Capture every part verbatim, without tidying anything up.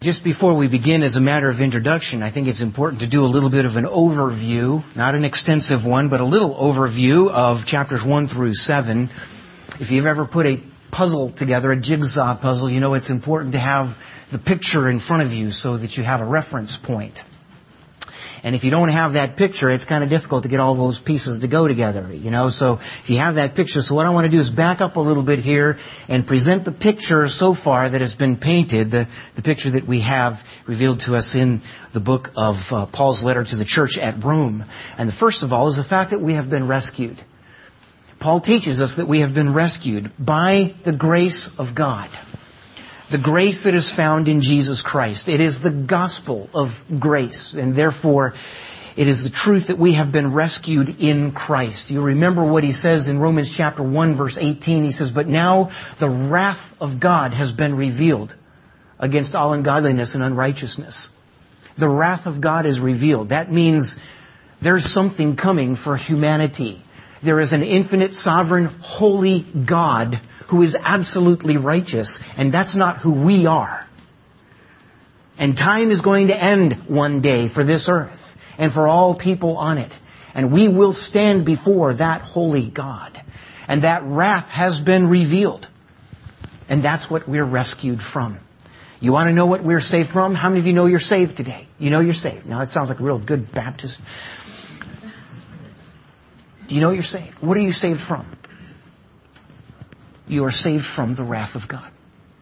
Just before we begin, as a matter of introduction, I think it's important to do a little bit of an overview, not an extensive one, but a little overview of chapters one through seven. If you've ever put a puzzle together, a jigsaw puzzle, you know it's important to have the picture in front of you so that you have a reference point. And if you don't have that picture, it's kind of difficult to get all those pieces to go together, you know. So if you have that picture, so what I want to do is back up a little bit here and present the picture so far that has been painted, the, the picture that we have revealed to us in the book of uh, Paul's letter to the church at Rome. And the first of all is the fact that we have been rescued. Paul teaches us that we have been rescued by the grace of God. The grace that is found in Jesus Christ. It is the gospel of grace, and therefore it is the truth that we have been rescued in Christ. You remember what he says in Romans chapter one verse eighteen. He says, "But now the wrath of God has been revealed against all ungodliness and unrighteousness." The wrath of God is revealed. That means there's something coming for humanity. There is an infinite, sovereign, holy God who is absolutely righteous, and that's not who we are. And time is going to end one day for this earth and for all people on it. And we will stand before that holy God. And that wrath has been revealed. And that's what we're rescued from. You want to know what we're saved from? How many of you know you're saved today? You know you're saved. Now, it sounds like a real good Baptist. Do you know you're saved? What are you saved from? You are saved from the wrath of God.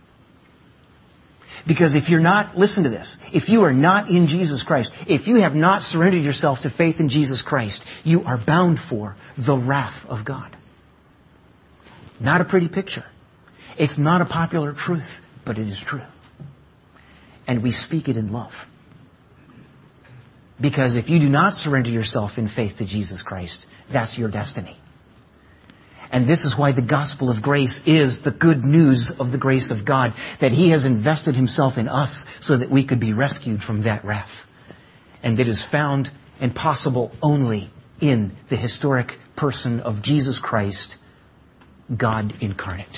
Because if you're not, listen to this, if you are not in Jesus Christ, if you have not surrendered yourself to faith in Jesus Christ, you are bound for the wrath of God. Not a pretty picture. It's not a popular truth, but it is true. And we speak it in love. Because if you do not surrender yourself in faith to Jesus Christ, that's your destiny. And this is why the gospel of grace is the good news of the grace of God, that He has invested Himself in us so that we could be rescued from that wrath. And it is found and possible only in the historic person of Jesus Christ, God incarnate.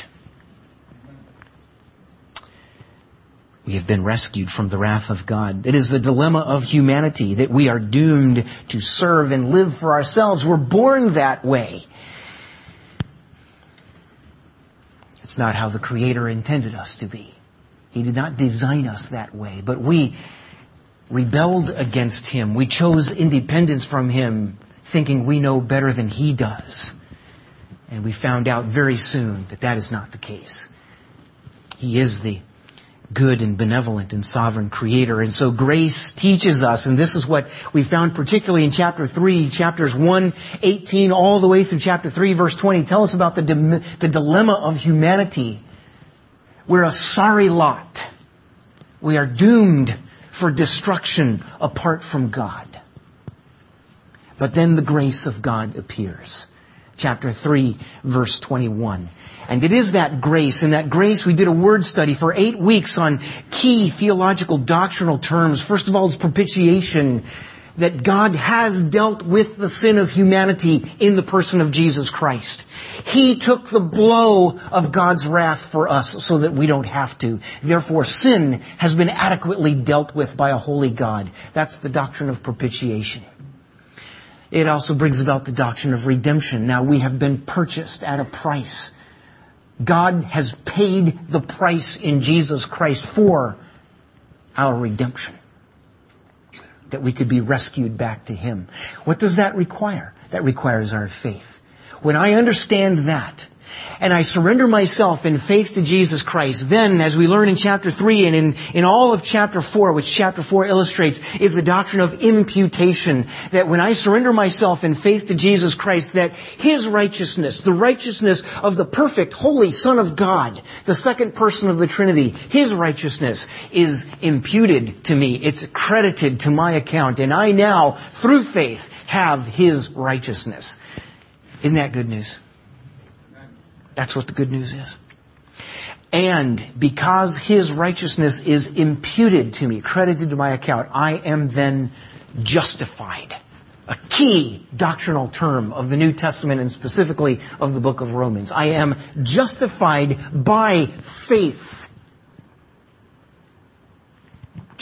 We have been rescued from the wrath of God. It is the dilemma of humanity that we are doomed to serve and live for ourselves. We're born that way. It's not how the Creator intended us to be. He did not design us that way. But we rebelled against Him. We chose independence from Him, thinking we know better than He does. And we found out very soon that that is not the case. He is the good and benevolent and sovereign Creator. And so grace teaches us, and this is what we found particularly in chapter three, chapters one, eighteen, all the way through chapter three, verse twenty. Tell us about the, dim- the dilemma of humanity. We're a sorry lot. We are doomed for destruction apart from God. But then the grace of God appears. Chapter three, verse twenty-one. And it is that grace, and that grace we did a word study for eight weeks on key theological doctrinal terms. First of all, it's propitiation, that God has dealt with the sin of humanity in the person of Jesus Christ. He took the blow of God's wrath for us so that we don't have to. Therefore, sin has been adequately dealt with by a holy God. That's the doctrine of propitiation. It also brings about the doctrine of redemption. Now, we have been purchased at a price. God has paid the price in Jesus Christ for our redemption, that we could be rescued back to Him. What does that require? That requires our faith. When I understand that, and I surrender myself in faith to Jesus Christ, then, as we learn in chapter three and in, in all of chapter four, which chapter four illustrates, is the doctrine of imputation. That when I surrender myself in faith to Jesus Christ, that His righteousness, the righteousness of the perfect, holy Son of God, the second person of the Trinity, His righteousness is imputed to me. It's credited to my account. And I now, through faith, have His righteousness. Isn't that good news? That's what the good news is. And because His righteousness is imputed to me, credited to my account, I am then justified. A key doctrinal term of the New Testament and specifically of the book of Romans. I am justified by faith.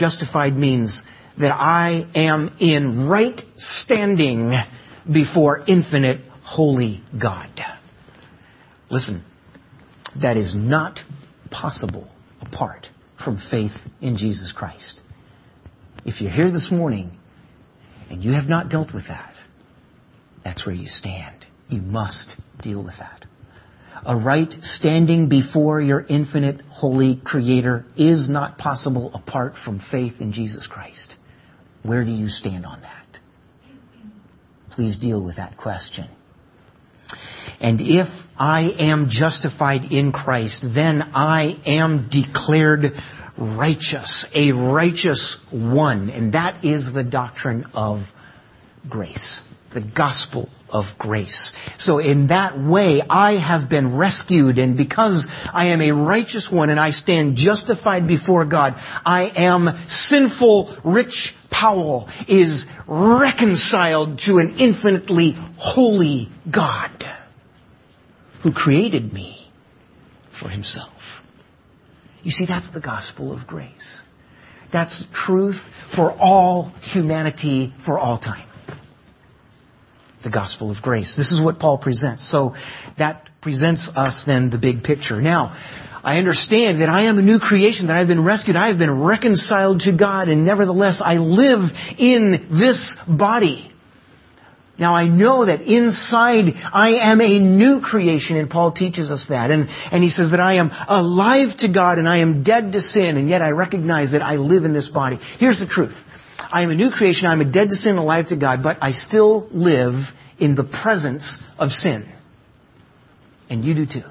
Justified means that I am in right standing before infinite, holy God. Listen, that is not possible apart from faith in Jesus Christ. If you're here this morning and you have not dealt with that, that's where you stand. You must deal with that. A right standing before your infinite, holy Creator is not possible apart from faith in Jesus Christ. Where do you stand on that? Please deal with that question. And if I am justified in Christ, then I am declared righteous, a righteous one. And that is the doctrine of grace, the gospel of grace. So in that way, I have been rescued, and because I am a righteous one and I stand justified before God, I am sinful Rich Powell is reconciled to an infinitely holy God who created me for Himself. You see, that's the gospel of grace. That's truth for all humanity for all time. The gospel of grace. This is what Paul presents. So that presents us then the big picture. Now, I understand that I am a new creation, that I've been rescued, I have been reconciled to God, and nevertheless I live in this body. Now I know that inside I am a new creation, and Paul teaches us that. And, and he says that I am alive to God and I am dead to sin, and yet I recognize that I live in this body. Here's the truth. I am a new creation, I'm a dead to sin, alive to God, but I still live in the presence of sin. And you do too.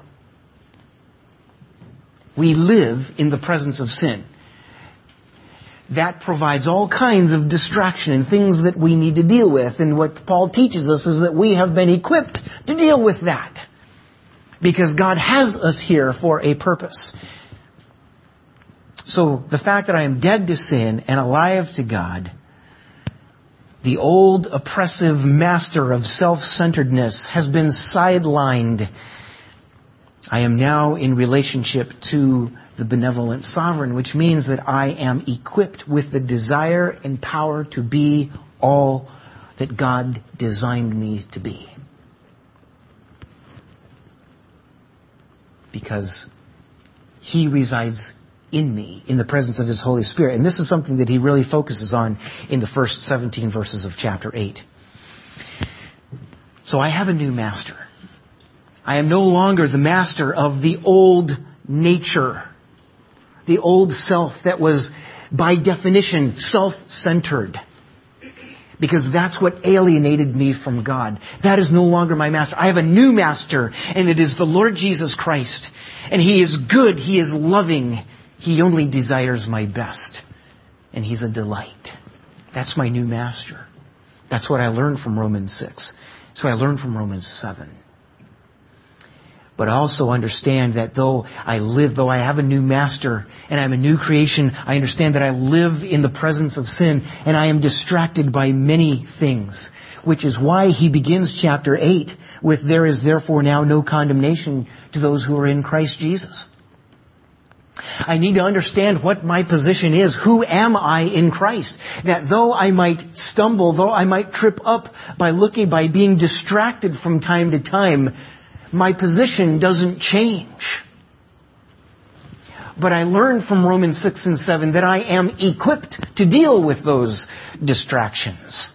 We live in the presence of sin. That provides all kinds of distraction and things that we need to deal with. And what Paul teaches us is that we have been equipped to deal with that. Because God has us here for a purpose. So the fact that I am dead to sin and alive to God, the old oppressive master of self-centeredness has been sidelined. I am now in relationship to the benevolent sovereign, which means that I am equipped with the desire and power to be all that God designed me to be. Because He resides in me, in the presence of His Holy Spirit. And this is something that he really focuses on in the first seventeen verses of chapter eight. So I have a new master. I am no longer the master of the old nature, the old self that was by definition self-centered. Because that's what alienated me from God. That is no longer my master. I have a new master, and it is the Lord Jesus Christ. And He is good. He is loving. He only desires my best. And He's a delight. That's my new master. That's what I learned from Romans six. So I learned from Romans seven. But I also understand that though I live, though I have a new master and I'm a new creation, I understand that I live in the presence of sin and I am distracted by many things. Which is why he begins chapter eight with, there is therefore now no condemnation to those who are in Christ Jesus. I need to understand what my position is. Who am I in Christ? That though I might stumble, though I might trip up by looking, by being distracted from time to time, my position doesn't change. But I learned from Romans six and seven that I am equipped to deal with those distractions.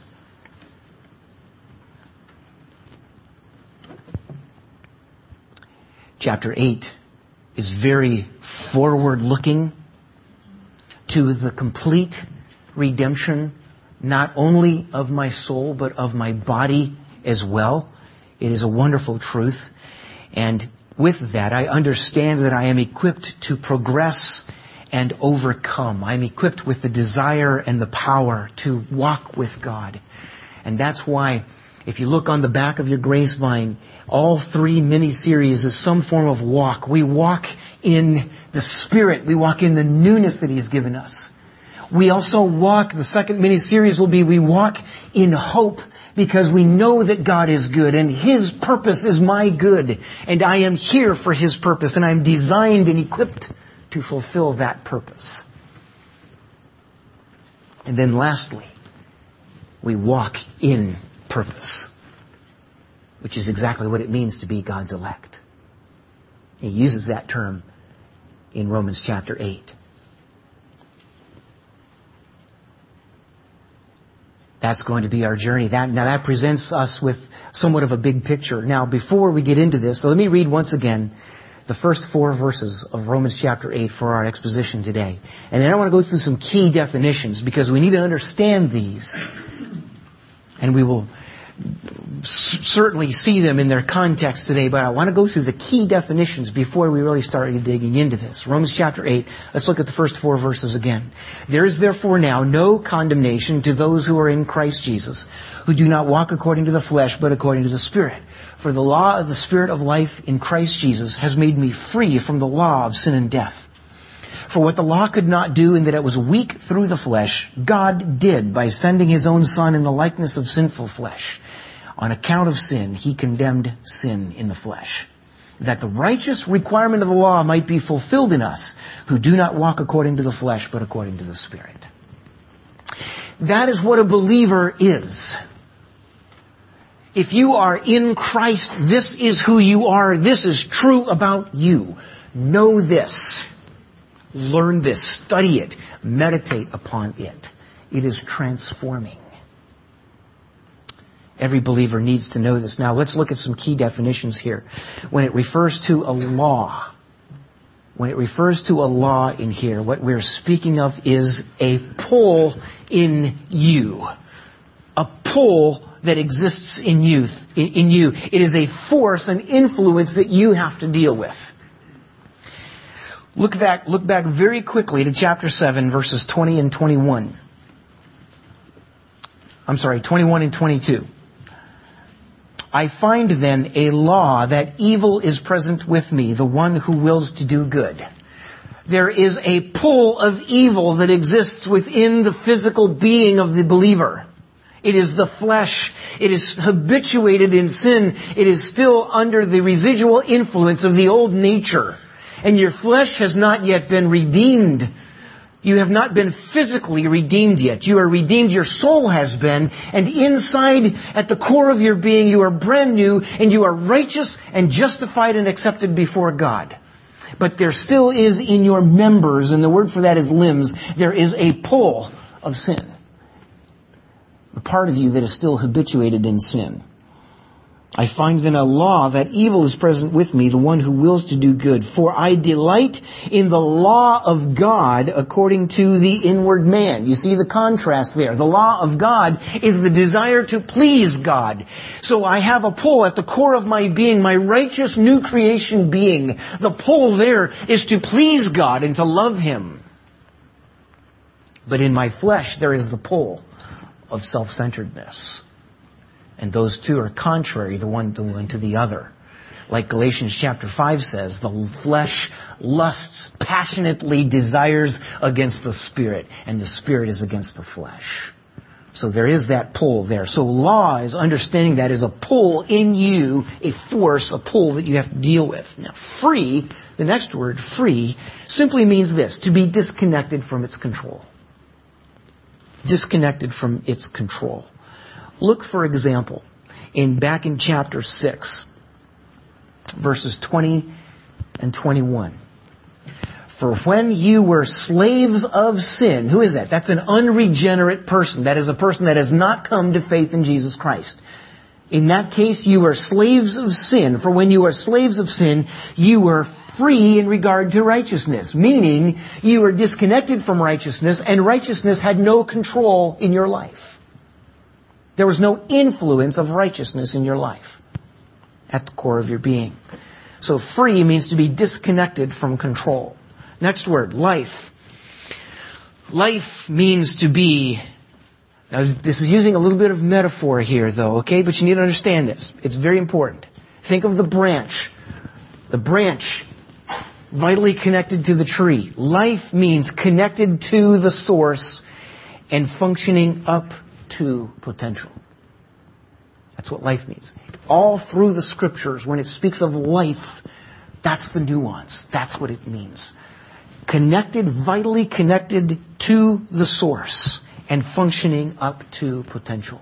Chapter eight is very forward-looking to the complete redemption, not only of my soul, but of my body as well. It is a wonderful truth. And with that, I understand that I am equipped to progress and overcome. I'm equipped with the desire and the power to walk with God. And that's why, if you look on the back of your grace vine, all three mini-series is some form of walk. We walk in the Spirit. We walk in the newness that He's given us. We also walk, the second mini-series will be, we walk in hope because we know that God is good and His purpose is my good. And I am here for His purpose and I'm designed and equipped to fulfill that purpose. And then lastly, we walk in purpose, which is exactly what it means to be God's elect. He uses that term in Romans chapter eight. That's going to be our journey. That, now that presents us with somewhat of a big picture. Now, before we get into this, so let me read once again the first four verses of Romans chapter eight for our exposition today. And then I want to go through some key definitions because we need to understand these. And we will s- certainly see them in their context today, but I want to go through the key definitions before we really start digging into this. Romans chapter eight, let's look at the first four verses again. There is therefore now no condemnation to those who are in Christ Jesus, who do not walk according to the flesh, but according to the Spirit. For the law of the Spirit of life in Christ Jesus has made me free from the law of sin and death. For what the law could not do in that it was weak through the flesh, God did by sending His own Son in the likeness of sinful flesh. On account of sin, He condemned sin in the flesh, that the righteous requirement of the law might be fulfilled in us, who do not walk according to the flesh, but according to the Spirit. That is what a believer is. If you are in Christ, this is who you are. This is true about you. Know this. Learn this. Study it. Meditate upon it. It is transforming. Every believer needs to know this. Now, let's look at some key definitions here. When it refers to a law, when it refers to a law in here, what we're speaking of is a pull in you. A pull that exists in youth, in, in you. It is a force, an influence that you have to deal with. Look back, look back very quickly to chapter seven, verses twenty and twenty-one. I'm sorry, twenty-one and twenty-two. I find then a law that evil is present with me, the one who wills to do good. There is a pull of evil that exists within the physical being of the believer. It is the flesh. It is habituated in sin. It is still under the residual influence of the old nature. And your flesh has not yet been redeemed. You have not been physically redeemed yet. You are redeemed. Your soul has been. And inside, at the core of your being, you are brand new and you are righteous and justified and accepted before God. But there still is in your members, and the word for that is limbs, there is a pull of sin. The part of you that is still habituated in sin. I find then a law that evil is present with me, the one who wills to do good. For I delight in the law of God according to the inward man. You see the contrast there. The law of God is the desire to please God. So I have a pull at the core of my being, my righteous new creation being. The pull there is to please God and to love Him. But in my flesh there is the pull of self-centeredness. And those two are contrary, the one to the other. Like Galatians chapter five says, the flesh lusts, passionately desires against the Spirit, and the Spirit is against the flesh. So there is that pull there. So law is understanding that is a pull in you, a force, a pull that you have to deal with. Now, free, the next word, free, simply means this, to be disconnected from its control. Disconnected from its control. Look, for example, in back in chapter six, verses twenty and twenty-one. For when you were slaves of sin, who is that? That's an unregenerate person. That is a person that has not come to faith in Jesus Christ. In that case, you were slaves of sin. For when you were slaves of sin, you were free in regard to righteousness. Meaning, you were disconnected from righteousness, and righteousness had no control in your life. There was no influence of righteousness in your life at the core of your being. So free means to be disconnected from control. Next word, life. Life means to be... Now, this is using a little bit of metaphor here, though, okay? But you need to understand this. It's very important. Think of the branch. The branch, vitally connected to the tree. Life means connected to the source and functioning up to potential. That's what life means. All through the Scriptures, when it speaks of life, that's the nuance. That's what it means. Connected, vitally connected to the source and functioning up to potential.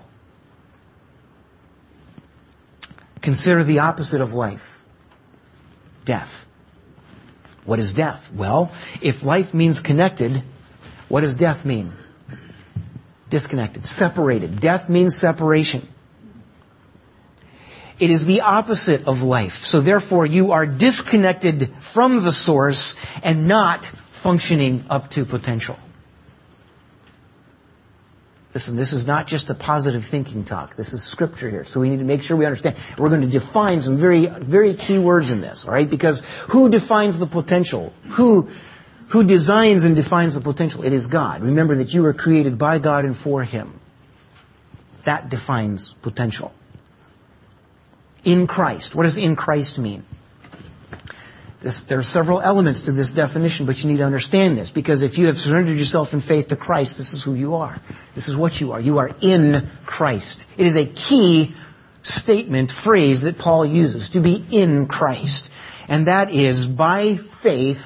Consider the opposite of life. Death. What is death? Well, if life means connected, what does death mean? Disconnected, separated. Death means separation. It is the opposite of life. So therefore, you are disconnected from the source and not functioning up to potential. Listen, this is not just a positive thinking talk. This is scripture here. So we need to make sure we understand. We're going to define some very, very key words in this, all right? Because who defines the potential? Who, who designs and defines the potential? It is God. Remember that you were created by God and for Him. That defines potential. In Christ. What does in Christ mean? This, there are several elements to this definition, but you need to understand this. Because if you have surrendered yourself in faith to Christ, this is who you are. This is what you are. You are in Christ. It is a key statement, phrase that Paul uses, to be in Christ. And that is by faith,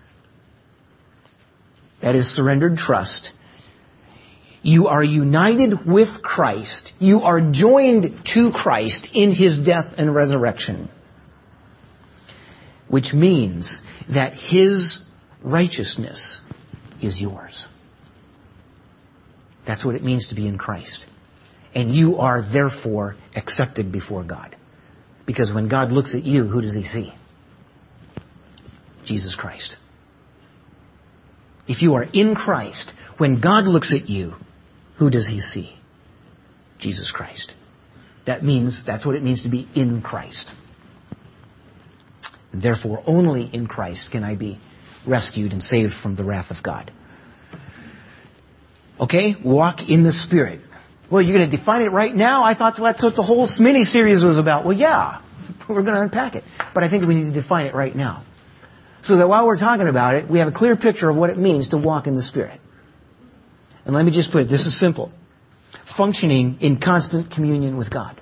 that is surrendered trust. You are united with Christ. You are joined to Christ in His death and resurrection. Which means that His righteousness is yours. That's what it means to be in Christ. And you are therefore accepted before God. Because when God looks at you, who does He see? Jesus Christ. If you are in Christ, when God looks at you, who does He see? Jesus Christ. That means, that's what it means to be in Christ. Therefore, only in Christ can I be rescued and saved from the wrath of God. Okay? Walk in the Spirit. Well, you're going to define it right now? I thought that's what the whole mini-series was about. Well, yeah. We're going to unpack it. But I think we need to define it right now. So that while we're talking about it, we have a clear picture of what it means to walk in the Spirit. And let me just put it, this is simple. Functioning in constant communion with God.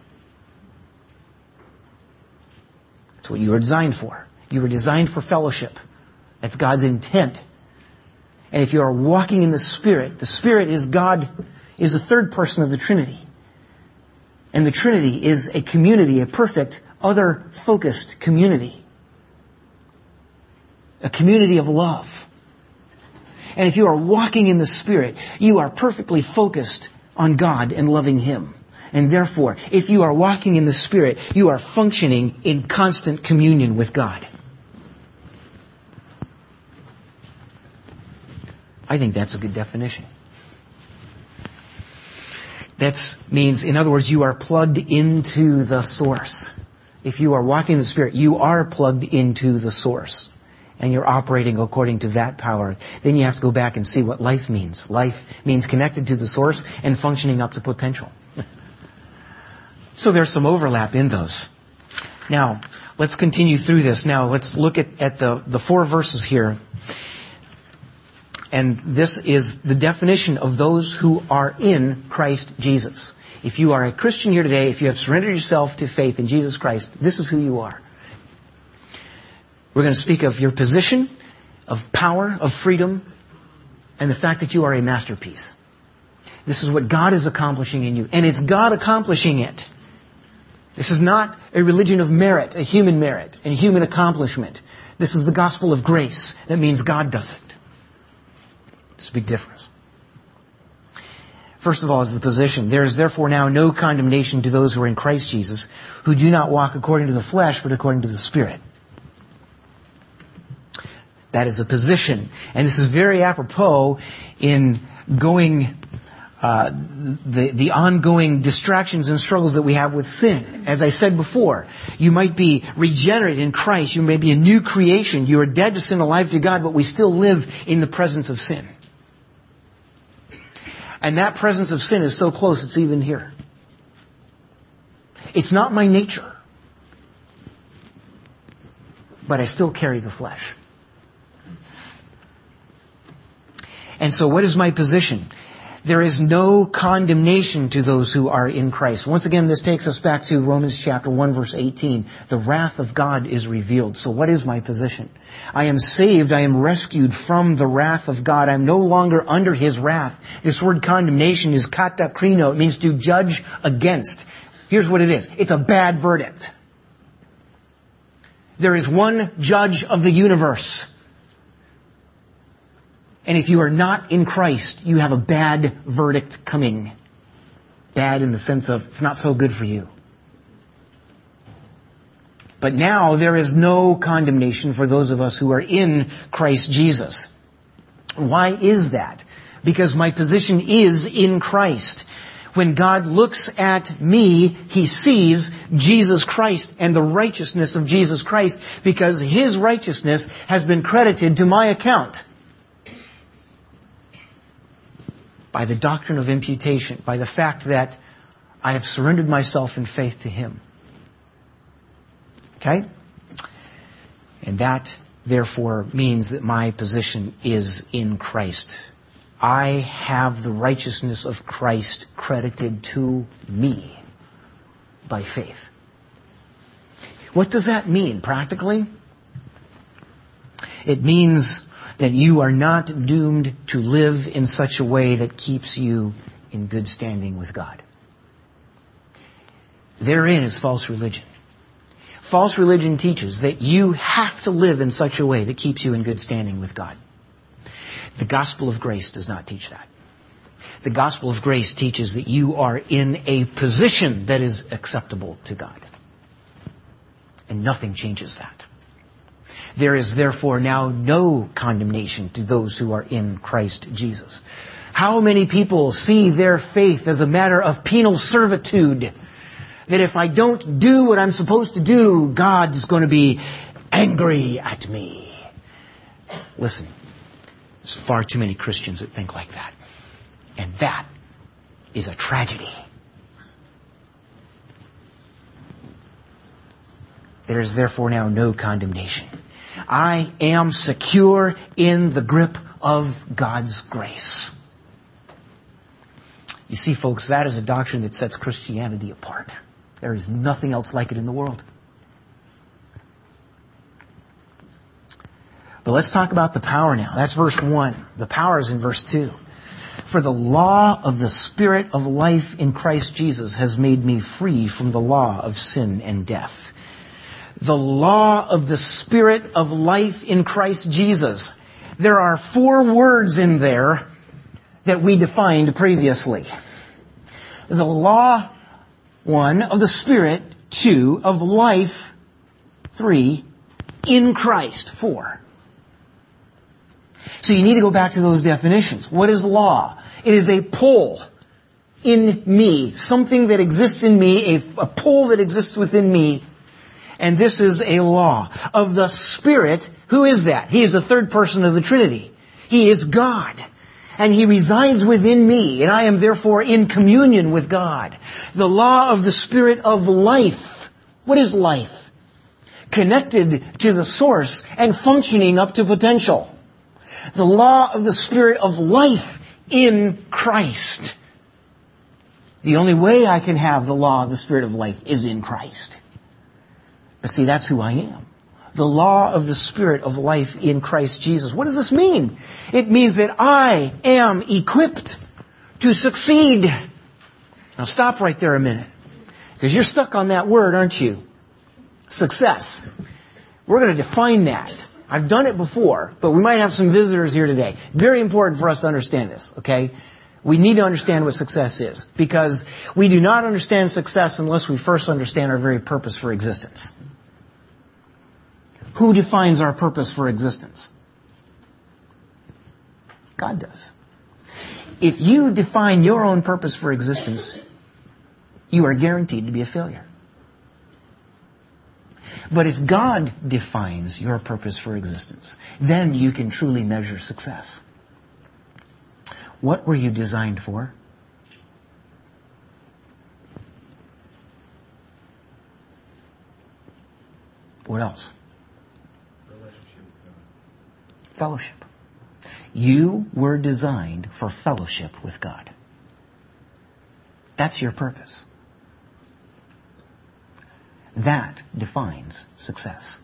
That's what you were designed for. You were designed for fellowship. That's God's intent. And if you are walking in the Spirit, the Spirit is God, is the third person of the Trinity. And the Trinity is a community, a perfect, other-focused community. A community of love. And if you are walking in the Spirit, you are perfectly focused on God and loving Him. And therefore, if you are walking in the Spirit, you are functioning in constant communion with God. I think that's a good definition. That means, in other words, you are plugged into the source. If you are walking in the Spirit, you are plugged into the source. And you're operating according to that power. Then you have to go back and see what life means. Life means connected to the source and functioning up to potential. So there's some overlap in those. Now, let's continue through this. Now, let's look at, at the, the four verses here. And this is the definition of those who are in Christ Jesus. If you are a Christian here today, if you have surrendered yourself to faith in Jesus Christ, this is who you are. We're going to speak of your position, of power, of freedom, and the fact that you are a masterpiece. This is what God is accomplishing in you. And it's God accomplishing it. This is not a religion of merit, a human merit, and human accomplishment. This is the gospel of grace. That means God does it. There's a big difference. First of all is the position. There is therefore now no condemnation to those who are in Christ Jesus, who do not walk according to the flesh, but according to the Spirit. That is a position. And this is very apropos in going, uh, the, the ongoing distractions and struggles that we have with sin. As I said before, you might be regenerate in Christ. You may be a new creation. You are dead to sin, alive to God, but we still live in the presence of sin. And that presence of sin is so close, it's even here. It's not my nature. But I still carry the flesh. And so what is my position? There is no condemnation to those who are in Christ. Once again, this takes us back to Romans chapter one, verse eighteen. The wrath of God is revealed. So what is my position? I am saved. I am rescued from the wrath of God. I'm no longer under His wrath. This word condemnation is katakrino. It means to judge against. Here's what it is. It's a bad verdict. There is one judge of the universe. And if you are not in Christ, you have a bad verdict coming. Bad in the sense of it's not so good for you. But now there is no condemnation for those of us who are in Christ Jesus. Why is that? Because my position is in Christ. When God looks at me, He sees Jesus Christ and the righteousness of Jesus Christ, because His righteousness has been credited to my account. By the doctrine of imputation, by the fact that I have surrendered myself in faith to Him. Okay? And that, therefore, means that my position is in Christ. I have the righteousness of Christ credited to me by faith. What does that mean practically? It means that you are not doomed to live in such a way that keeps you in good standing with God. Therein is false religion. False religion teaches that you have to live in such a way that keeps you in good standing with God. The gospel of grace does not teach that. The gospel of grace teaches that you are in a position that is acceptable to God. And nothing changes that. There is therefore now no condemnation to those who are in Christ Jesus. How many people see their faith as a matter of penal servitude? That if I don't do what I'm supposed to do, God is going to be angry at me. Listen, there's far too many Christians that think like that. And that is a tragedy. There is therefore now no condemnation. I am secure in the grip of God's grace. You see, folks, that is a doctrine that sets Christianity apart. There is nothing else like it in the world. But let's talk about the power now. That's verse one. The power is in verse two. For the law of the Spirit of life in Christ Jesus has made me free from the law of sin and death. The law of the Spirit of life in Christ Jesus. There are four words in there that we defined previously. The law, one, of the Spirit, two, of life, three, in Christ, four. So you need to go back to those definitions. What is law? It is a pull in me, something that exists in me, a, a pull that exists within me. And this is a law of the Spirit. Who is that? He is the third person of the Trinity. He is God. And He resides within me. And I am therefore in communion with God. The law of the Spirit of life. What is life? Connected to the source and functioning up to potential. The law of the Spirit of life in Christ. The only way I can have the law of the Spirit of life is in Christ. But see, that's who I am. The law of the Spirit of life in Christ Jesus. What does this mean? It means that I am equipped to succeed. Now stop right there a minute. Because you're stuck on that word, aren't you? Success. We're going to define that. I've done it before, but we might have some visitors here today. Very important for us to understand this, okay? We need to understand what success is. Because we do not understand success unless we first understand our very purpose for existence. Who defines our purpose for existence? God does. If you define your own purpose for existence, you are guaranteed to be a failure. But if God defines your purpose for existence, then you can truly measure success. What were you designed for? What else? Fellowship. You were designed for fellowship with God. That's your purpose. That defines success.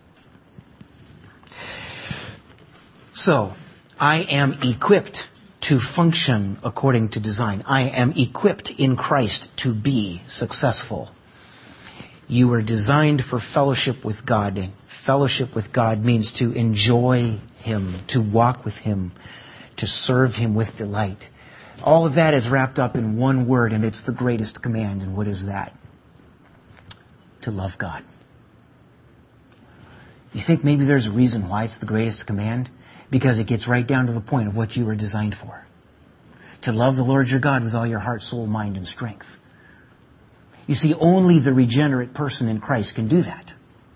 So, I am equipped to function according to design. I am equipped in Christ to be successful. You were designed for fellowship with God. And fellowship with God means to enjoy Him, to walk with Him, to serve Him with delight. All of that is wrapped up in one word, and it's the greatest command. And what is that? To love God. You think maybe there's a reason why it's the greatest command? Because it gets right down to the point of what you were designed for. To love the Lord your God with all your heart, soul, mind, and strength. You see, only the regenerate person in Christ can do that.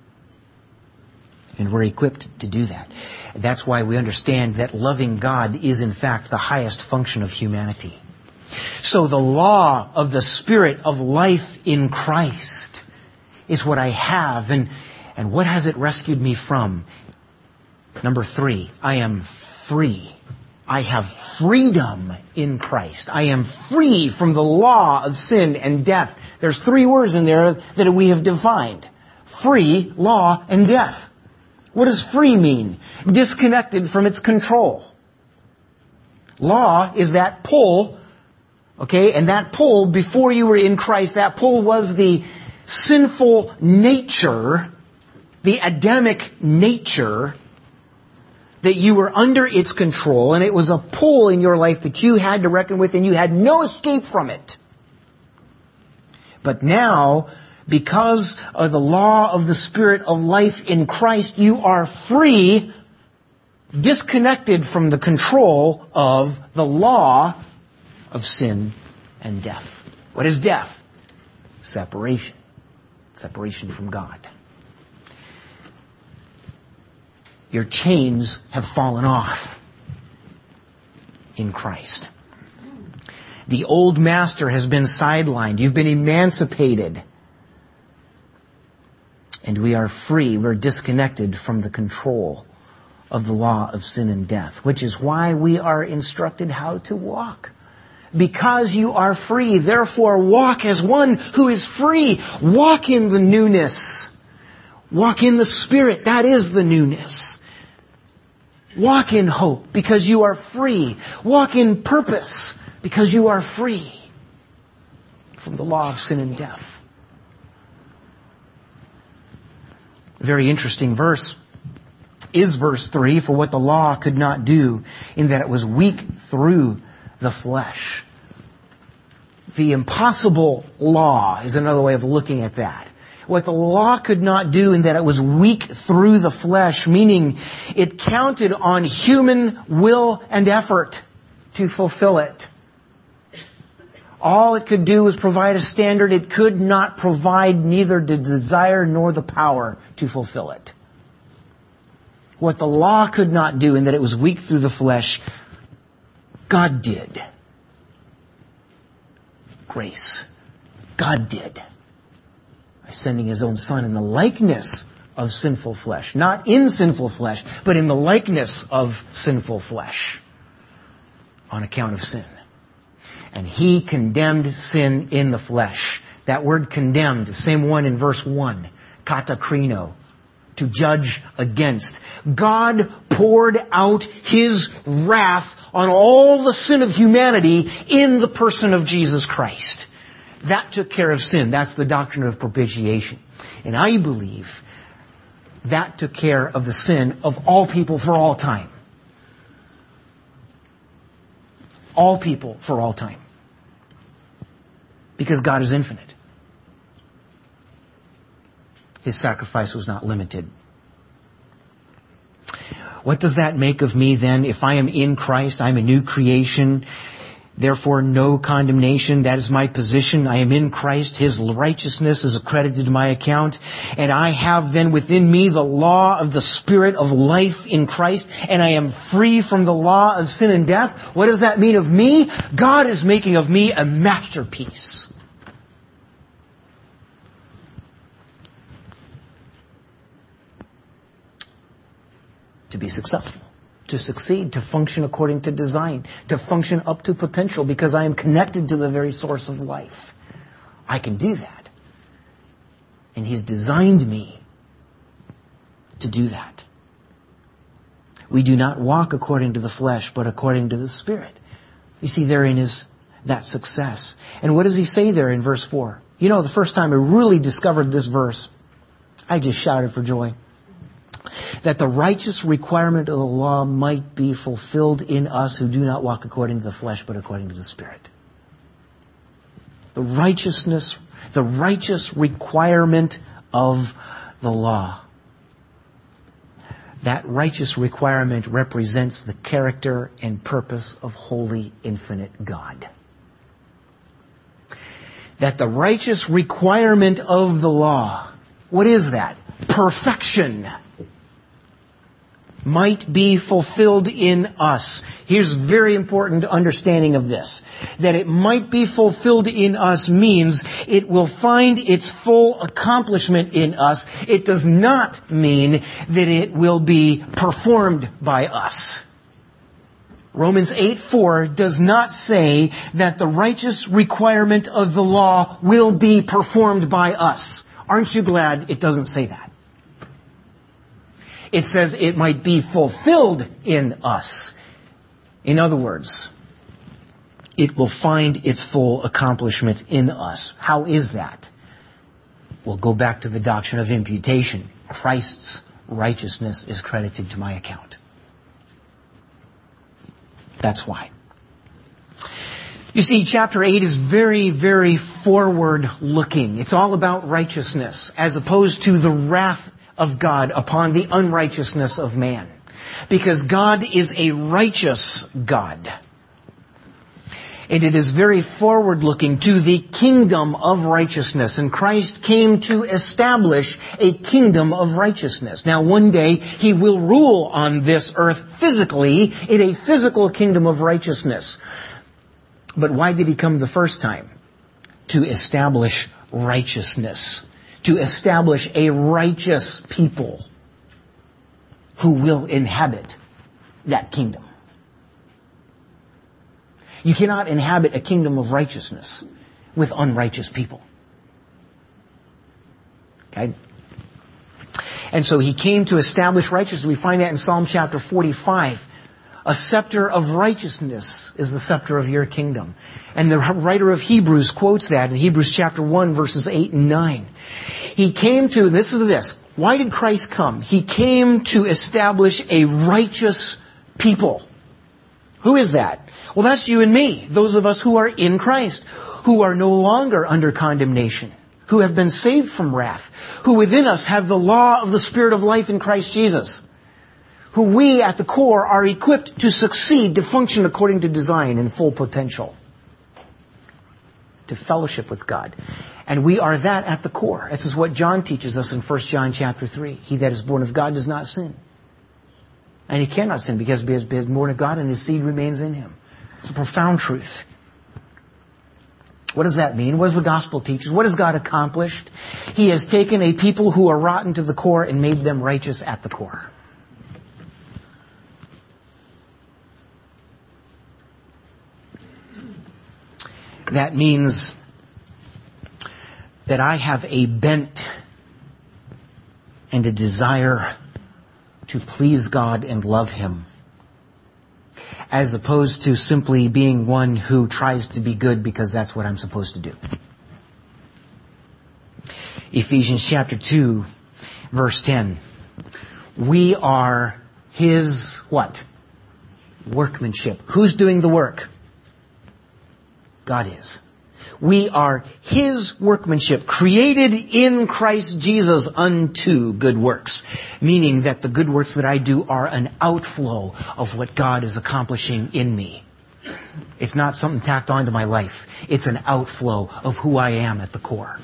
And we're equipped to do that. That's why we understand that loving God is in fact the highest function of humanity. So the law of the Spirit of life in Christ is what I have. And, and what has it rescued me from? Number three, I am free. I have freedom in Christ. I am free from the law of sin and death. There's three words in there that we have defined. Free, law, and death. What does free mean? Disconnected from its control. Law is that pull, okay, and that pull, before you were in Christ, that pull was the sinful nature, the Adamic nature, that you were under its control, and it was a pull in your life that you had to reckon with, and you had no escape from it. But now, because of the law of the Spirit of life in Christ, you are free, disconnected from the control of the law of sin and death. What is death? Separation. Separation from God. Your chains have fallen off in Christ. The old master has been sidelined. You've been emancipated. And we are free. We're disconnected from the control of the law of sin and death, which is why we are instructed how to walk. Because you are free, therefore walk as one who is free. Walk in the newness. Walk in the Spirit. That is the newness. Walk in hope because you are free. Walk in purpose because you are free from the law of sin and death. A very interesting verse is verse three, for what the law could not do, in that it was weak through the flesh. The impossible law is another way of looking at that. What the law could not do, in that it was weak through the flesh, meaning it counted on human will and effort to fulfill it. All it could do was provide a standard. It could not provide neither the desire nor the power to fulfill it. What the law could not do, in that it was weak through the flesh, God did. Grace. God did. By sending His own Son in the likeness of sinful flesh. Not in sinful flesh, but in the likeness of sinful flesh. On account of sin. And He condemned sin in the flesh. That word condemned, the same one in verse one. Katakrino. To judge against. God poured out His wrath on all the sin of humanity in the person of Jesus Christ. That took care of sin. That's the doctrine of propitiation. And I believe that took care of the sin of all people for all time. All people for all time. Because God is infinite. His sacrifice was not limited. What does that make of me then? If I am in Christ, I'm a new creation. Therefore, no condemnation. That is my position. I am in Christ. His righteousness is accredited to my account. And I have then within me the law of the Spirit of life in Christ. And I am free from the law of sin and death. What does that mean of me? God is making of me a masterpiece. To be successful. to succeed, to function according to design, to function up to potential, because I am connected to the very source of life. I can do that. And He's designed me to do that. We do not walk according to the flesh, but according to the Spirit. You see, therein is that success. And what does He say there in verse four? You know, the first time I really discovered this verse, I just shouted for joy. That the righteous requirement of the law might be fulfilled in us who do not walk according to the flesh, but according to the Spirit. The righteousness, the righteous requirement of the law. That righteous requirement represents the character and purpose of holy, infinite God. That the righteous requirement of the law, what is that? Perfection. Might be fulfilled in us. Here's very important understanding of this. That it might be fulfilled in us means it will find its full accomplishment in us. It does not mean that it will be performed by us. Romans eight four does not say that the righteous requirement of the law will be performed by us. Aren't you glad it doesn't say that? It says it might be fulfilled in us. In other words, it will find its full accomplishment in us. How is that? We'll go back to the doctrine of imputation. Christ's righteousness is credited to my account. That's why. You see, chapter eight is very, very forward-looking. It's all about righteousness, as opposed to the wrath of God upon the unrighteousness of man. Because God is a righteous God. And it is very forward-looking to the kingdom of righteousness. And Christ came to establish a kingdom of righteousness. Now one day He will rule on this earth physically in a physical kingdom of righteousness. But why did He come the first time? To establish righteousness. To establish a righteous people who will inhabit that kingdom. You cannot inhabit a kingdom of righteousness with unrighteous people. Okay? And so He came to establish righteousness. We find that in Psalm chapter forty-five. A scepter of righteousness is the scepter of your kingdom. And the writer of Hebrews quotes that in Hebrews chapter one, verses eight and nine. He came to, this is this, why did Christ come? He came to establish a righteous people. Who is that? Well, that's you and me, those of us who are in Christ, who are no longer under condemnation, who have been saved from wrath, who within us have the law of the Spirit of life in Christ Jesus, who we at the core are equipped to succeed, to function according to design and full potential, to fellowship with God. And we are that at the core. This is what John teaches us in First John chapter three. He that is born of God does not sin. And he cannot sin because he is born of God and his seed remains in him. It's a profound truth. What does that mean? What does the gospel teach us? What has God accomplished? He has taken a people who are rotten to the core and made them righteous at the core. That means that I have a bent and a desire to please God and love Him, as opposed to simply being one who tries to be good because that's what I'm supposed to do. Ephesians chapter two, verse ten. We are His what? Workmanship. Who's doing the work? God is. We are His workmanship, created in Christ Jesus unto good works. Meaning that the good works that I do are an outflow of what God is accomplishing in me. It's not something tacked onto my life. It's an outflow of who I am at the core.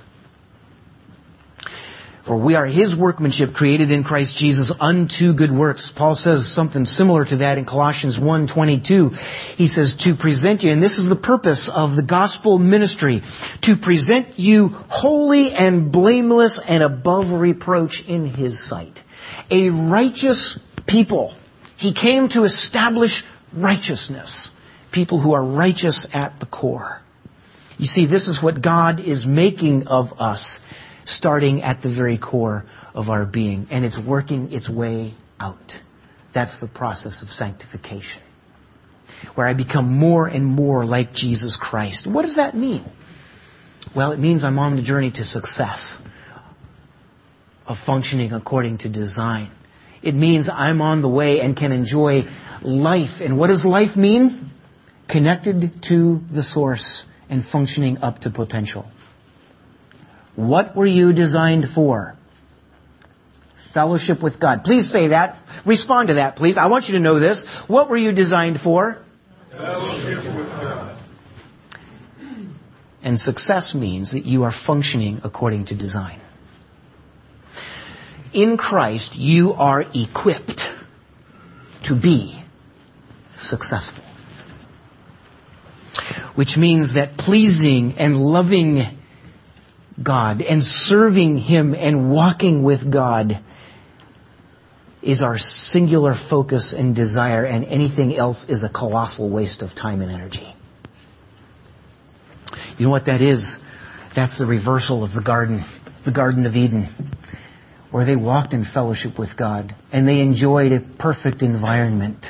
For we are His workmanship, created in Christ Jesus unto good works. Paul says something similar to that in Colossians one twenty-two. He says, to present you, and this is the purpose of the gospel ministry, to present you holy and blameless and above reproach in His sight. A righteous people. He came to establish righteousness. People who are righteous at the core. You see, this is what God is making of us, starting at the very core of our being. And it's working its way out. That's the process of sanctification, where I become more and more like Jesus Christ. What does that mean? Well, it means I'm on the journey to success, of functioning according to design. It means I'm on the way and can enjoy life. And what does life mean? Connected to the source and functioning up to potential. What were you designed for? Fellowship with God. Please say that. Respond to that, please. I want you to know this. What were you designed for? Fellowship with God. And success means that you are functioning according to design. In Christ, you are equipped to be successful. Which means that pleasing and loving God and serving Him and walking with God is our singular focus and desire, and anything else is a colossal waste of time and energy. You know what that is? That's the reversal of the garden, the Garden of Eden, where they walked in fellowship with God and they enjoyed a perfect environment.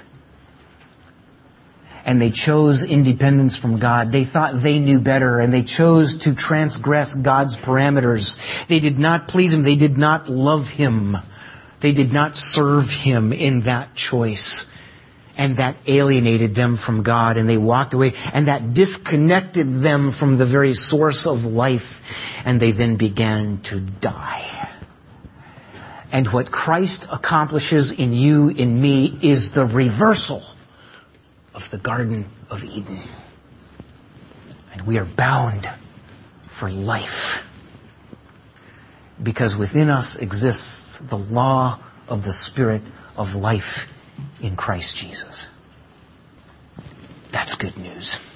And they chose independence from God. They thought they knew better, and they chose to transgress God's parameters. They did not please Him. They did not love Him. They did not serve Him in that choice. And that alienated them from God, and they walked away, and that disconnected them from the very source of life, and they then began to die. And what Christ accomplishes in you, in me, is the reversal of the Garden of Eden. And we are bound for life, because within us exists the law of the Spirit of life in Christ Jesus. That's good news.